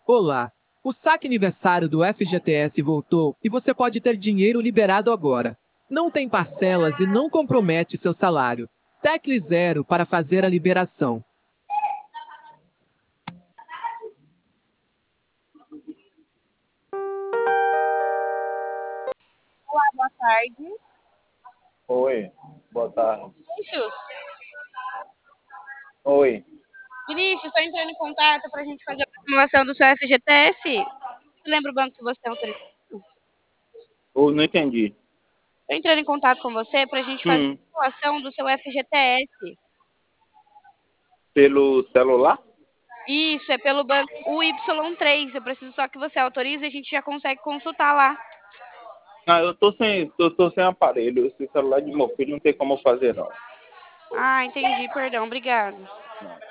Olá! O saque aniversário do FGTS voltou e você pode ter dinheiro liberado agora. Não tem parcelas e não compromete seu salário. Tecle 0 para fazer a liberação. Olá, boa tarde. Oi, boa tarde. Vinícius, Oi, estou entrando em contato para a gente fazer a simulação do seu FGTS. Você lembra o banco que você autorizou? eu não entendi. Estou entrando em contato com você para a gente fazer Hum, a simulação do seu FGTS. pelo celular? Isso, é pelo banco UY3. Eu preciso só que você autorize e a gente já consegue consultar lá. Ah, eu tô sem aparelho. Esse celular de meu filho não tem como fazer, não. Ah, entendi, perdão, obrigado.